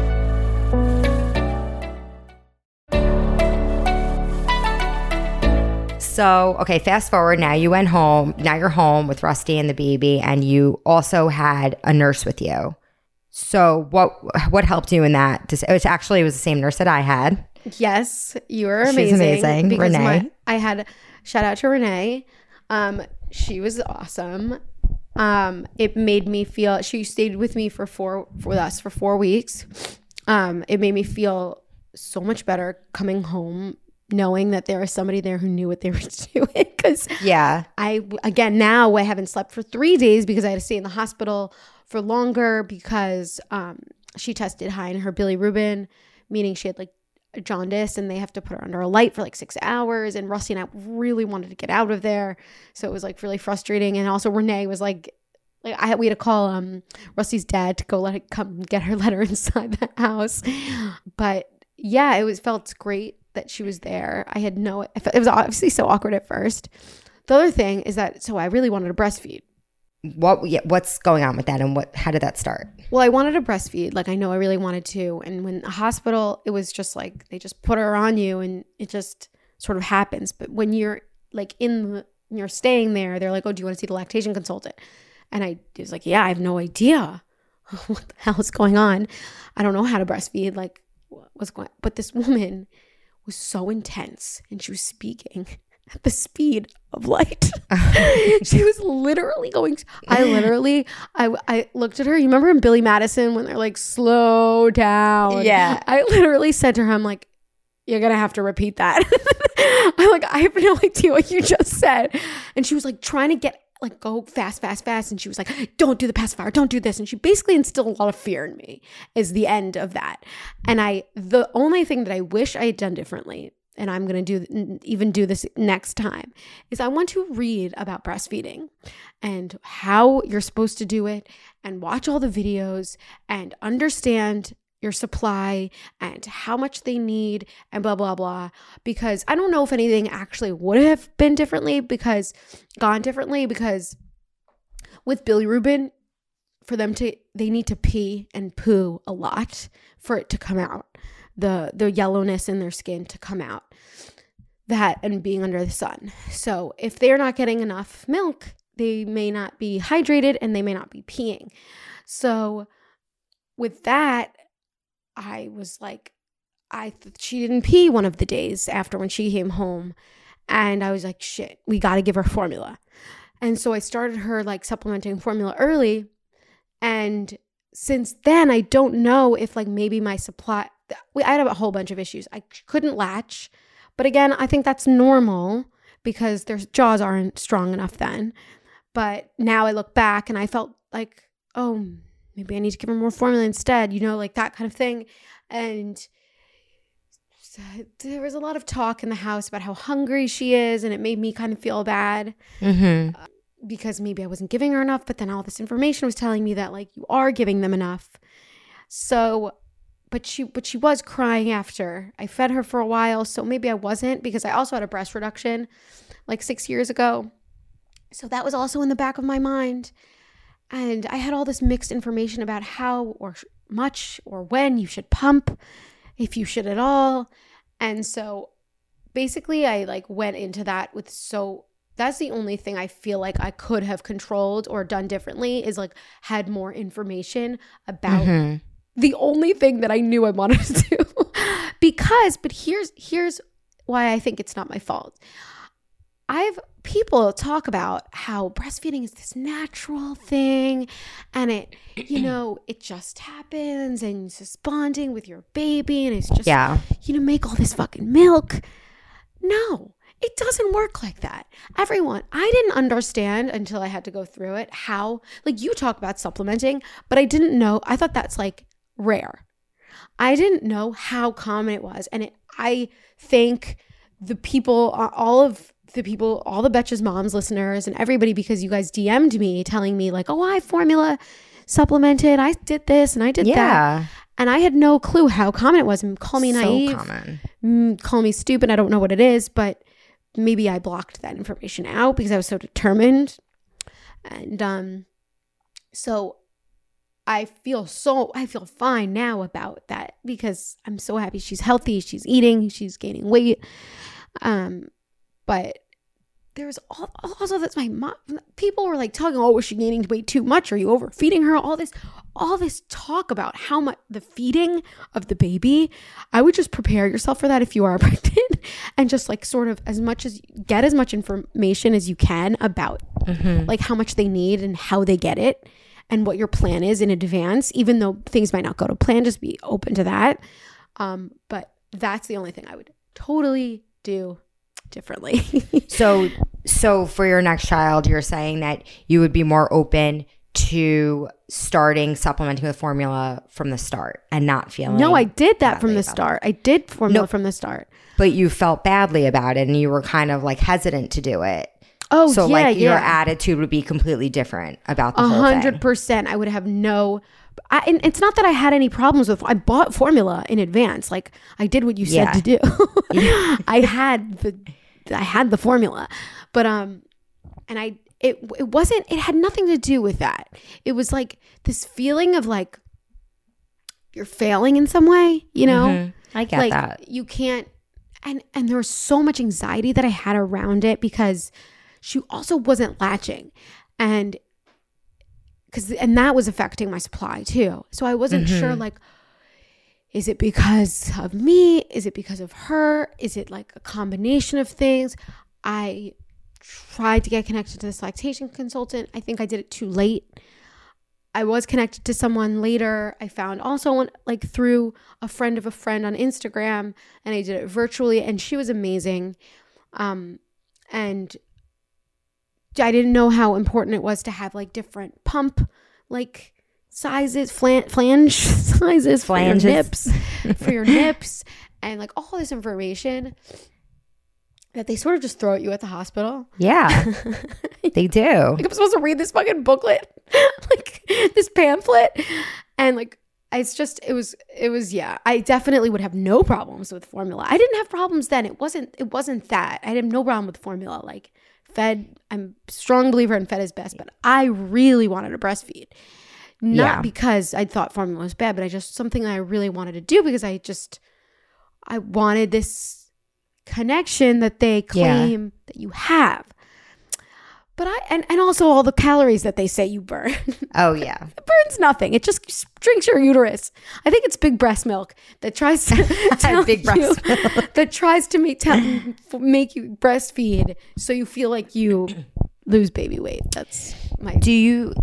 So, okay, fast forward. Now you went home. Now you're home with Rusty and the baby, and you also had a nurse with you. So what helped you in that? It was the same nurse that I had. Yes, you were amazing. She's amazing. Because Renee. I had shout out to Renee. She was awesome. It made me feel. She stayed with me for 4 weeks. It made me feel so much better coming home, knowing that there was somebody there who knew what they were doing. Because Yeah. now I haven't slept for 3 days because I had to stay in the hospital for longer because she tested high in her bilirubin, meaning she had like jaundice, and they have to put her under a light for like 6 hours. And Rusty and I really wanted to get out of there, so it was like really frustrating. And also Renee was like we had to call Rusty's dad to go come get her, let her inside the house. But yeah, felt great that she was there. It was obviously so awkward at first. The other thing is that, so I really wanted to breastfeed. What's going on with that, and how did that start? Well, I wanted to breastfeed. Like, I know I really wanted to. And when the hospital, it was just like, they just put her on you and it just sort of happens. But when you're like you're staying there, they're like, oh, do you want to see the lactation consultant? And I was like, yeah, I have no idea what the hell is going on. I don't know how to breastfeed. Like, what's going on? But this woman was so intense, and she was speaking at the speed of light. She was literally going. I looked at her. You remember in Billy Madison when they're like, slow down? Yeah. I literally said to her, I'm like, you're going to have to repeat that. I'm like, I have no idea what you just said. And she was like trying to go fast. And she was like, don't do the pacifier, don't do this. And she basically instilled a lot of fear in me is the end of that. And the only thing that I wish I had done differently, and I'm going to do this next time, is I want to read about breastfeeding and how you're supposed to do it, and watch all the videos and understand your supply and how much they need and blah, blah, blah. Because I don't know if anything actually would have gone differently because with bilirubin, for them they need to pee and poo a lot for it to come out, the yellowness in their skin to come out, that and being under the sun. So if they're not getting enough milk, they may not be hydrated and they may not be peeing. So with that, I was like, she didn't pee one of the days after when she came home. And I was like, shit, we got to give her formula. And so I started her like supplementing formula early. And since then, I don't know if like maybe my supply, I had a whole bunch of issues. I couldn't latch, But again, I think that's normal because their jaws aren't strong enough then. But now I look back and I felt like, oh, maybe I need to give her more formula instead, like that kind of thing. And so there was a lot of talk in the house about how hungry she is, and it made me kind of feel bad because maybe I wasn't giving her enough, but then all this information was telling me that like you are giving them enough. So, but she was crying after I fed her for a while, so maybe I wasn't, because I also had a breast reduction like 6 years ago. So that was also in the back of my mind. And I had all this mixed information about how or much or when you should pump, if you should at all. And so basically I like went into that with, so that's the only thing I feel like I could have controlled or done differently, is like had more information about the only thing that I knew I wanted to do. But here's why I think it's not my fault. People talk about how breastfeeding is this natural thing, and it, it just happens, and it's just bonding with your baby, and it's just, make all this fucking milk. No, it doesn't work like that. I didn't understand until I had to go through it how, like, you talk about supplementing, but I didn't know. I thought that's like rare. I didn't know how common it was. And I think the people, all the Betches Moms listeners and everybody, because you guys DM'd me telling me like, oh, I formula supplemented, I did this and I did that. And I had no clue how common it was. And call me naive, call me stupid, I don't know what it is, but maybe I blocked that information out because I was so determined. And so I feel fine now about that, because I'm so happy she's healthy, she's eating, she's gaining weight. But there's also, that's my mom. People were like talking, oh, was she gaining weight too much? Are you overfeeding her? All this talk about how much the feeding of the baby. I would just prepare yourself for that if you are pregnant, and just like sort of get as much information as you can about like how much they need and how they get it and what your plan is in advance, even though things might not go to plan. Just be open to that. But that's the only thing I would totally do differently. So for your next child, you're saying that you would be more open to starting supplementing with formula from the start and not feeling. No, I did that from the start. I did formula from the start. But you felt badly about it and you were kind of like hesitant to do it. Oh, so yeah, like your attitude would be completely different about the whole thing. 100%. I would have and it's not that I had any problems with. I bought formula in advance. Like I did what you said to do. I had the formula, but it had nothing to do with that. It was like this feeling of like you're failing in some way, I get like, that. You can't, and there was so much anxiety that I had around it because she also wasn't latching, and that was affecting my supply too. So I wasn't sure, like, is it because of me? Is it because of her? Is it like a combination of things? I tried to get connected to this lactation consultant. I think I did it too late. I was connected to someone later. I found also one, like through a friend of a friend on Instagram, and I did it virtually, and she was amazing. And I didn't know how important it was to have like different pump like sizes, flange sizes for your nips, and like all this information that they sort of just throw at you at the hospital. Yeah, they do. Like, I'm supposed to read this fucking booklet, like this pamphlet, and like it was yeah. I definitely would have no problems with formula. I didn't have problems then. It wasn't that. I had no problem with formula. Like fed, I'm a strong believer in fed is best, but I really wanted to breastfeed. Not because I thought formula was bad, but something that I really wanted to do because I wanted this connection that they claim that you have. But and also all the calories that they say you burn. Oh yeah. It burns nothing. It just drinks your uterus. I think it's big breast milk that tries to that tries to make you breastfeed so you feel like you lose baby weight. That's my Do you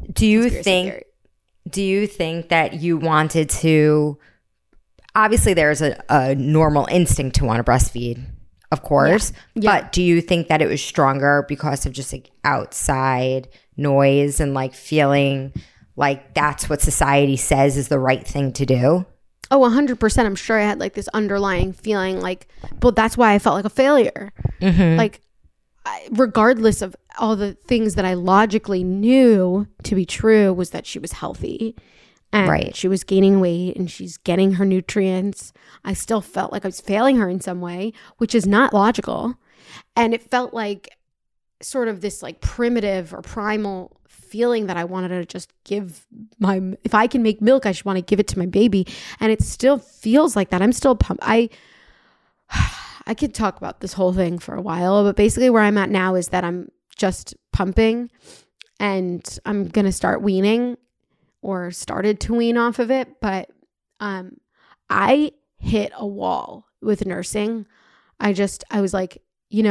think that you wanted to, obviously there's a normal instinct to want to breastfeed of course. Yeah. But do you think that it was stronger because of just like outside noise and like feeling like that's what society says is the right thing to do? Oh, 100%. I'm sure I had like this underlying feeling like, but that's why I felt like a failure. Like, regardless of all the things that I logically knew to be true, was that she was healthy and she was gaining weight and she's getting her nutrients. I still felt like I was failing her in some way, which is not logical. And it felt like sort of this like primitive or primal feeling that I wanted to just give if I can make milk, I should want to give it to my baby. And it still feels like that. I'm still pumped. I could talk about this whole thing for a while, but basically where I'm at now is that I'm just pumping and I'm going to start weaning, or started to wean off of it. But I hit a wall with nursing. I was like,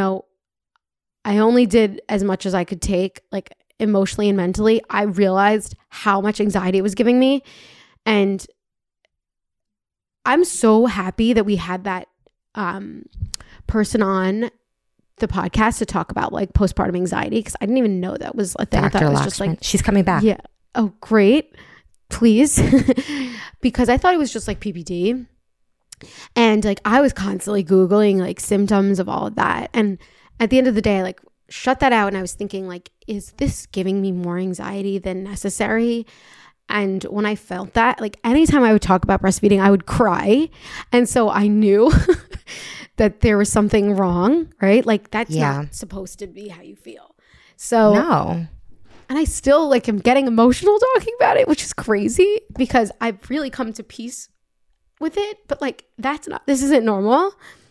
I only did as much as I could take, like emotionally and mentally. I realized how much anxiety it was giving me. And I'm so happy that we had that person on the podcast to talk about like postpartum anxiety, because I didn't even know that was a thing. Dr. I thought it was Laxman. just like, she's coming back. Yeah. Oh, great. Please. Because I thought it was just like PPD. And like I was constantly Googling like symptoms of all of that. And at the end of the day, I like shut that out. And I was thinking like, is this giving me more anxiety than necessary? And when I felt that, like anytime I would talk about breastfeeding, I would cry. And so I knew that there was something wrong, right? Like that's not supposed to be how you feel. So no. And I still like am getting emotional talking about it, which is crazy because I've really come to peace with it. But like, this isn't normal.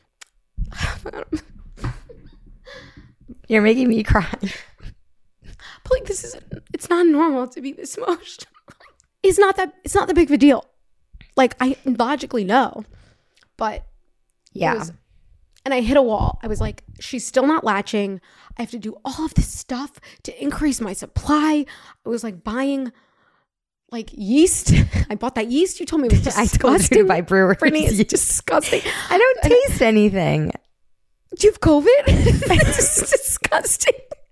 You're making me cry. But like, it's not normal to be this emotional. It's not that big of a deal. Like I logically know, but and I hit a wall. I was like, she's still not latching. I have to do all of this stuff to increase my supply. I was like buying like yeast. I bought that yeast. You told me it was disgusting. I told you to buy brewer's Brittany, it's yeast. disgusting. I don't taste anything. Do you have COVID? It's disgusting.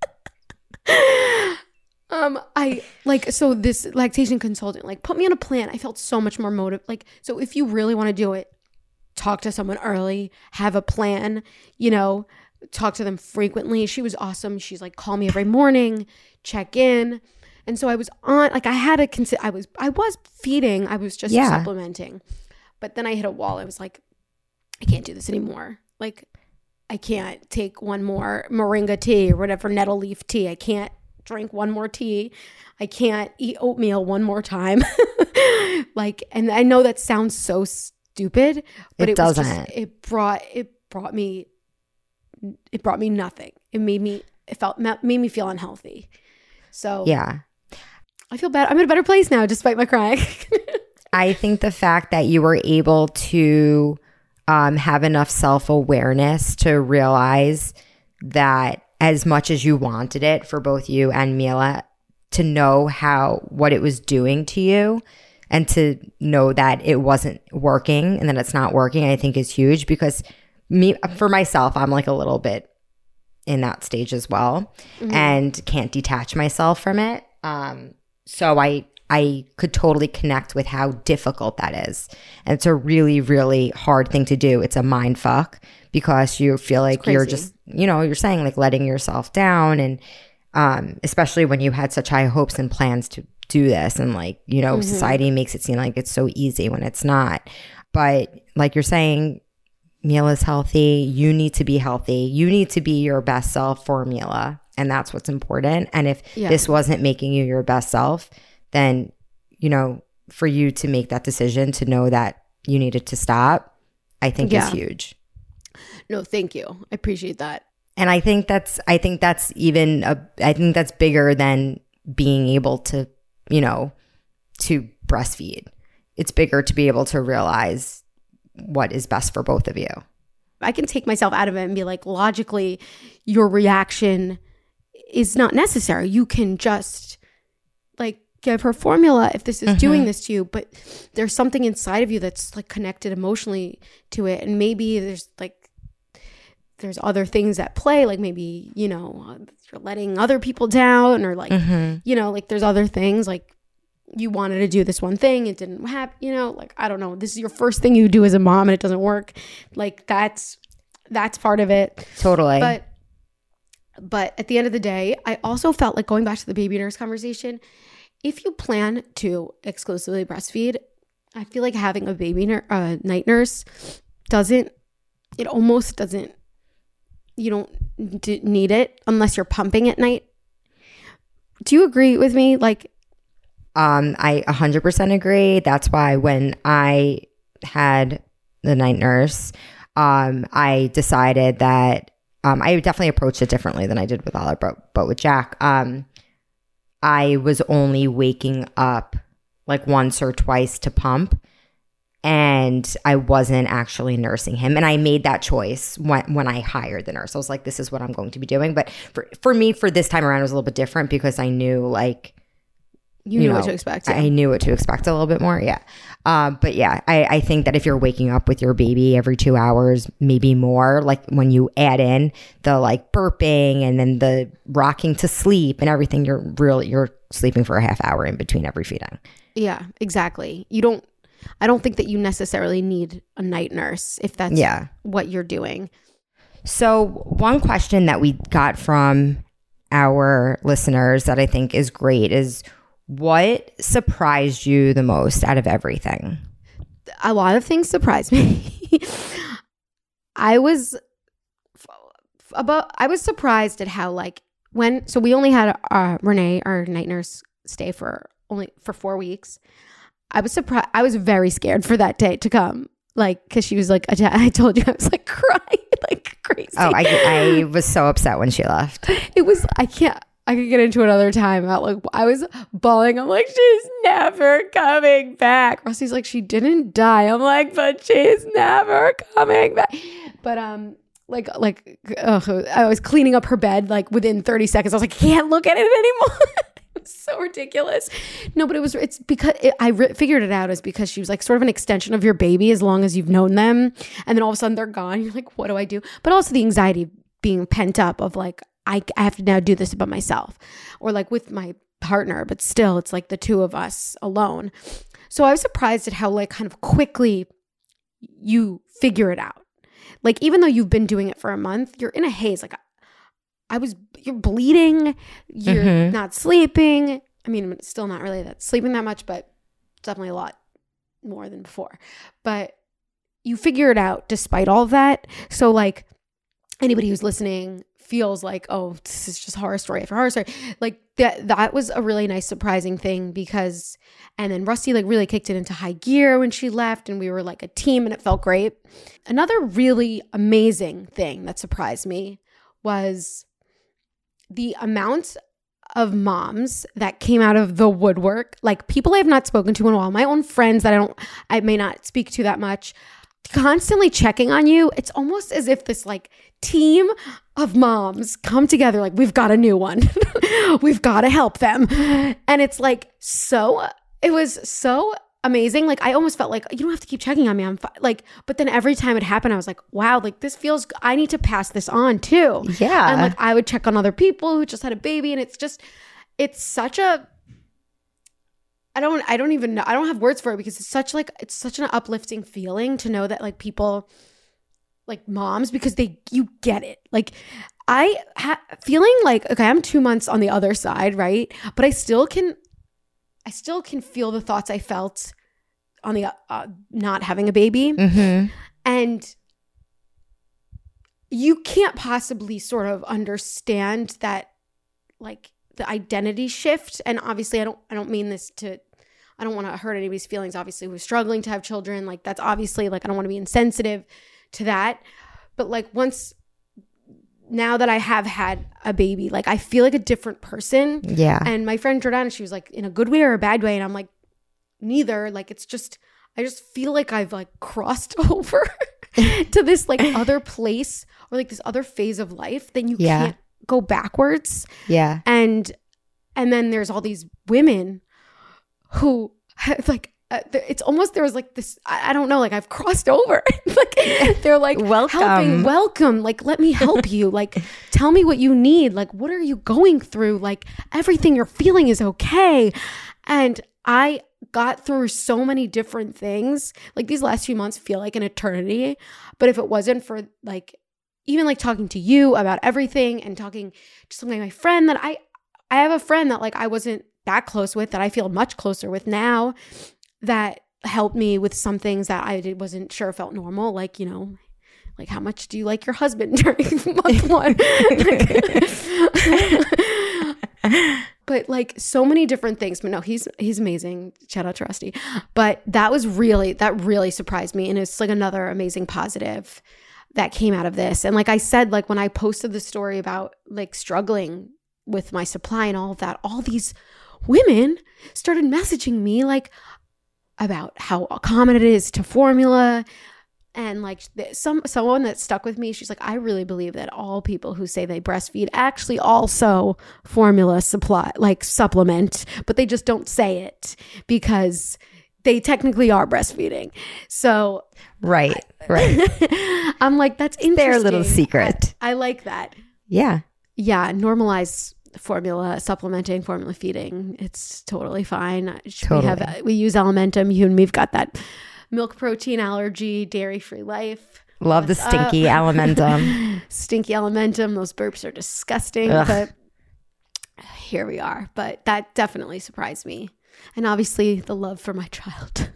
So this lactation consultant like put me on a plan. I felt so much more motivated. Like, so if you really want to do it, talk to someone early, have a plan, talk to them frequently. She was awesome. She's like, call me every morning, check in. And so I was on, like I had to I was feeding, I was just supplementing. But then I hit a wall. I was like, I can't do this anymore. Like I can't take one more moringa tea or whatever, nettle leaf tea. I can't drink one more tea. I can't eat oatmeal one more time. And I know that sounds so stupid, but it doesn't. It brought me nothing. It made me feel unhealthy. So yeah, I feel bad. I'm in a better place now, despite my crying. I think the fact that you were able to have enough self-awareness to realize that as much as you wanted it for both you and Mila, to know what it was doing to you and to know that it wasn't working and that it's not working, I think is huge, because for myself, I'm like a little bit in that stage as well, and can't detach myself from it. So I could totally connect with how difficult that is. And it's a really, really hard thing to do. It's a mind fuck because you feel like you're just, you're saying like letting yourself down. And especially when you had such high hopes and plans to do this. And like, society makes it seem like it's so easy when it's not. But like you're saying, Mila's healthy. You need to be healthy. You need to be your best self for Mila. And that's what's important. And if this wasn't making you your best self, then, for you to make that decision to know that you needed to stop, I think is huge. No, thank you. I appreciate that. And I think that's bigger than being able to, to breastfeed. It's bigger to be able to realize what is best for both of you. I can take myself out of it and be like, logically, your reaction is not necessary. You can just like give her formula if this is doing this to you, but there's something inside of you that's like connected emotionally to it. And maybe there's like there's other things at play, like maybe, you know, you're letting other people down, or like, you know, like there's other things, like you wanted to do this one thing, it didn't happen, you know, like, I don't know, this is your first thing you do as a mom and it doesn't work. Like that's part of it. Totally. But at the end of the day, I also felt like, going back to the baby nurse conversation, if you plan to exclusively breastfeed, I feel like having a night nurse almost doesn't, you don't need it unless you're pumping at night. Do you agree with me? Like, I 100% agree. That's why when I had the night nurse, I decided that I definitely approached it differently than I did with Olive, but with Jack, I was only waking up like once or twice to pump, and I wasn't actually nursing him. And I made that choice when I hired the nurse. I was like, this is what I'm going to be doing. But for me, for this time around, it was a little bit different because I knew, like, you knew what to expect. Yeah. I knew what to expect a little bit more. Yeah. But yeah, I think that if you're waking up with your baby every 2 hours, maybe more, like when you add in the like burping and then the rocking to sleep and everything, you're sleeping for a half hour in between every feeding. Yeah, exactly. I don't think that you necessarily need a night nurse if that's what you're doing. So one question that we got from our listeners that I think is great is, what surprised you the most out of everything? A lot of things surprised me. I was surprised at how, like, so we only had Renee, our night nurse, stay for 4 weeks. I was surprised. I was very scared for that day to come, like, because she was like, I told you, I was like crying like crazy. Oh, I was so upset when she left. It was, I could get into it another time about, like, I was bawling. I'm like, she's never coming back. Rusty's like, she didn't die. I'm like, but she's never coming back. But I was cleaning up her bed like within 30 seconds. I was like, I can't look at it anymore. It was so ridiculous. No, but it's because figured it out, is because she was like sort of an extension of your baby as long as you've known them, and then all of a sudden they're gone. You're like, what do I do? But also the anxiety being pent up of like, I have to now do this by myself, or like with my partner, but still it's like the two of us alone. So I was surprised at how, like, kind of quickly you figure it out. Like, even though you've been doing it for a month, you're in a haze. Like, you're bleeding, you're not sleeping. I mean, still not really sleeping that much, but definitely a lot more than before. But you figure it out despite all of that. So, like, anybody who's listening feels like, oh, this is just horror story after horror story. Like, that was a really nice, surprising thing, because, and then Rusty like really kicked it into high gear when she left, and we were like a team, and it felt great. Another really amazing thing that surprised me was the amount of moms that came out of the woodwork, like people I have not spoken to in a while, my own friends that I may not speak to that much, constantly checking on you. It's almost as if this like team of moms come together, like, we've got a new one. We've got to help them. And it's like, it was so amazing. Like, I almost felt like, you don't have to keep checking on me. I'm like, but then every time it happened, I was like, wow, like this feels, I need to pass this on too. Yeah. And like, I would check on other people who just had a baby, and it's such a, I don't even know. I don't have words for it, because it's such an uplifting feeling to know that like people, like moms, because you get it. Like, feeling like, okay, I'm 2 months on the other side, right? But I still can feel the thoughts I felt on the not having a baby. And you can't possibly sort of understand that, like, the identity shift. And obviously I don't mean this to, I don't want to hurt anybody's feelings, obviously, who's struggling to have children. Like, that's obviously, like, I don't want to be insensitive to that. But like, now that I have had a baby, like, I feel like a different person. Yeah. And my friend Jordana, she was like, in a good way or a bad way? And I'm like, neither. Like, it's just, I just feel like I've like crossed over to this like other place, or like this other phase of life. Then you can't go backwards. Yeah. And then there's all these women who like, it's almost, there was like this, I don't know, like I've crossed over. Like they're like, welcome. Like, let me help you. Like, tell me what you need. Like, what are you going through? Like, everything you're feeling is okay. And I got through so many different things. Like, these last few months feel like an eternity. But if it wasn't for like, even like talking to you about everything and talking to something like my friend that I have a friend that like I wasn't that close with, that I feel much closer with now, that helped me with some things that I wasn't sure felt normal. Like, you know, like how much do you like your husband during month one? But like so many different things. But no, he's amazing. Shout out to Rusty. But that really surprised me. And it's like another amazing positive that came out of this. And like I said, like when I posted the story about like struggling with my supply and all of that, all these women started messaging me like about how common it is to formula. And like someone that stuck with me, she's like, I really believe that all people who say they breastfeed actually also formula supplement, but they just don't say it because they technically are breastfeeding. So right. I'm like, that's interesting. Their little secret. I like that. Yeah. Normalize formula supplementing, formula feeding. It's totally fine. Totally. We use Alimentum. You and me've got that milk protein allergy, dairy-free life. Love the stinky Alimentum. Stinky Alimentum. Those burps are disgusting. Ugh. But here we are. But that definitely surprised me. And obviously the love for my child.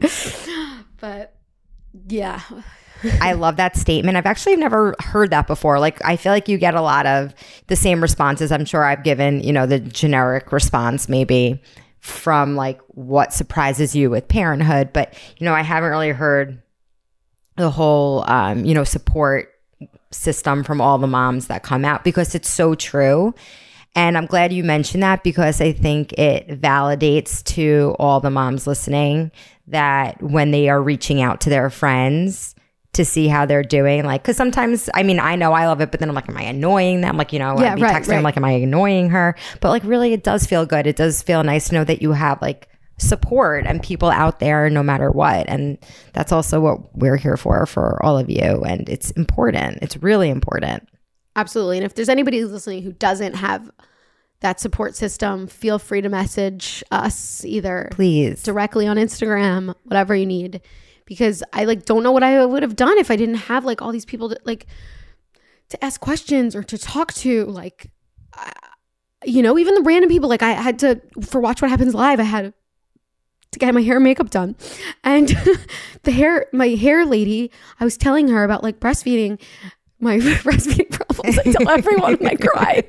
But yeah. I love that statement. I've actually never heard that before. Like, I feel like you get a lot of the same responses. I'm sure I've given, you know, the generic response maybe from like what surprises you with parenthood. But, you know, I haven't really heard the whole, you know, support system from all the moms that come out, because it's so true. And I'm glad you mentioned that, because I think it validates to all the moms listening that when they are reaching out to their friends to see how they're doing, like, because sometimes, I mean, I know I love it, but then I'm like, am I annoying them? Like, you know, I'd be texting, I'm like, am I annoying her? But like, really, it does feel good. It does feel nice to know that you have like support and people out there no matter what. And that's also what we're here for all of you. And it's important. It's really important. Absolutely. And if there's anybody who's listening who doesn't have that support system, feel free to message us either please directly on Instagram, whatever you need. Because I like don't know what I would have done if I didn't have like all these people to ask questions or to talk to, like, you know, even the random people. Like, I had to, for Watch What Happens Live, I had to get my hair and makeup done. And my hair lady, I was telling her about like breastfeeding, my breastfeeding problems. I tell everyone and I cry.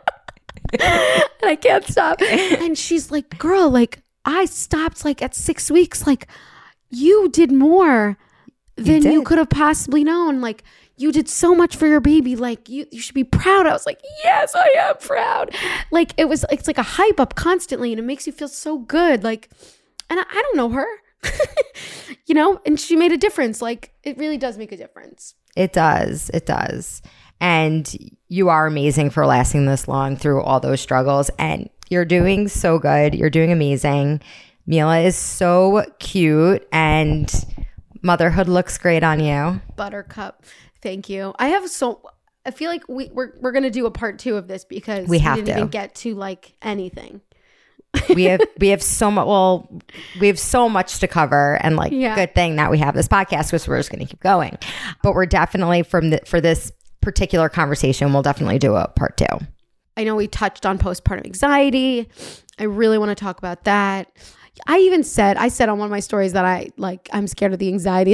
And I can't stop. And she's like, girl, like I stopped like at 6 weeks. Like, you did more than you could have possibly known. Like, you did so much for your baby. Like, you should be proud. I was like, yes, I am proud. Like, it's like a hype up constantly, and it makes you feel so good. Like, and I don't know her, you know, and she made a difference. Like, it really does make a difference. It does. It does. And you are amazing for lasting this long through all those struggles. And you're doing so good. You're doing amazing. Mila is so cute, and motherhood looks great on you. Buttercup. Thank you. I feel like we're going to do a part 2 of this, because we didn't even get to like anything. we have so much. Well, we have so much to cover, and like, good thing that we have this podcast, because we're just going to keep going. But we're definitely for this particular conversation, we'll definitely do a part 2. I know we touched on postpartum anxiety. I really want to talk about that. I said on one of my stories that I'm scared of the anxiety.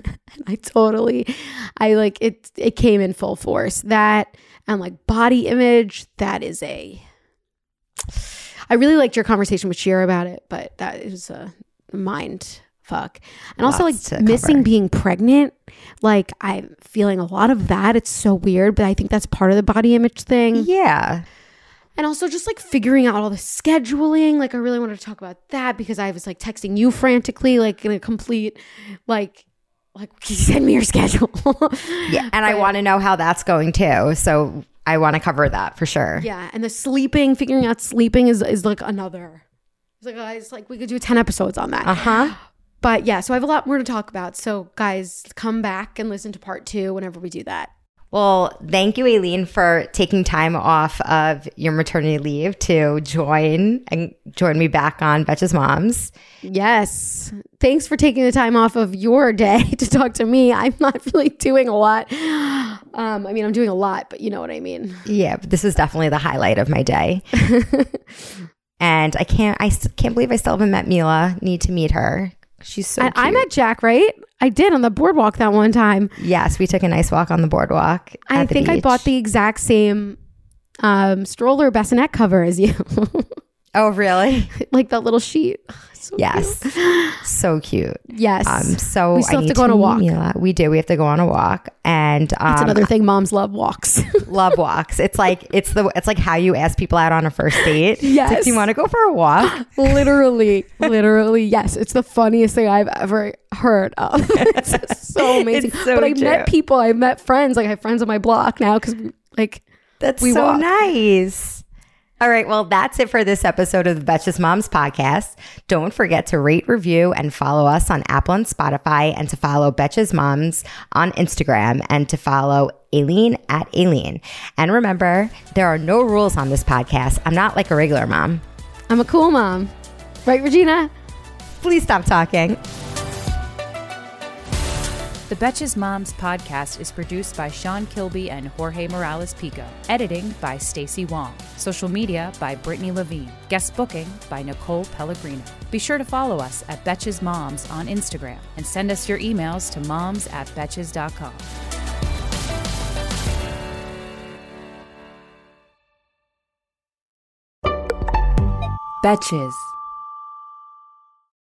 It came in full force. That, and like body image, I really liked your conversation with Shira about it, but that is a mind fuck. And also like missing being pregnant. Like, I'm feeling a lot of that. It's so weird, but I think that's part of the body image thing. Yeah. And also just like figuring out all the scheduling. Like, I really wanted to talk about that, because I was like texting you frantically, like in a complete, like send me your schedule. Yeah. And I want to know how that's going too. So I want to cover that for sure. Yeah. And the sleeping, figuring out sleeping is like another was like, guys, like we could do 10 episodes on that. Uh-huh. But yeah, so I have a lot more to talk about. So guys, come back and listen to part 2 whenever we do that. Well, thank you, Aileen, for taking time off of your maternity leave to join me back on Betches Moms. Yes. Thanks for taking the time off of your day to talk to me. I'm not really doing a lot. I mean, I'm doing a lot, but you know what I mean. Yeah, but this is definitely the highlight of my day. And I can't believe I still haven't met Mila. Need to meet her. She's so cute. I met Jack, right? I did on the boardwalk that one time. Yes, we took a nice walk on the boardwalk. I think I bought the exact same stroller bassinet cover as you. Oh, really? Like that little sheet. So yes. cute. So cute. Yes. So we still I have need to go on a walk. Mila. We do. We have to go on a walk. And that's another thing. Moms love walks. Love walks. It's like how you ask people out on a first date. Yes. It's like, do you want to go for a walk? Literally. Yes. It's the funniest thing I've ever heard of. It's so amazing. It's so but I true. met people. I met friends. Like I have friends on my block now because That's we so walk. nice. All right, well, that's it for this episode of the Betches Moms podcast. Don't forget to rate, review, and follow us on Apple and Spotify, and to follow Betches Moms on Instagram, and to follow Aileen at Aileen. And remember, there are no rules on this podcast. I'm not like a regular mom. I'm a cool mom. Right, Regina? Please stop talking. The Betches Moms podcast is produced by Sean Kilby and Jorge Morales Pico. Editing by Stacey Wong. Social media by Brittany Levine. Guest booking by Nicole Pellegrino. Be sure to follow us at Betches Moms on Instagram and send us your emails to moms@betches.com. Betches.